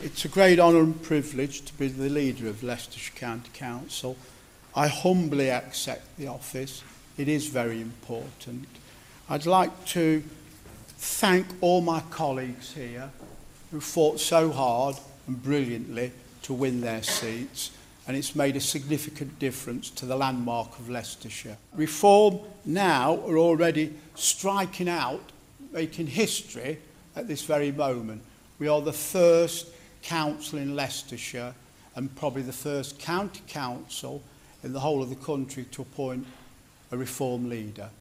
It's a great honour and privilege to be the leader of Leicestershire County Council. I humbly accept the office. It is very important. I'd like to thank all my colleagues here who fought so hard and brilliantly to win their seats, and it's made a significant difference to the landmark of Leicestershire. Reform now are already striking out, making history at this very moment. We are the first council in Leicestershire and probably the first county council in the whole of the country to appoint a Reform leader.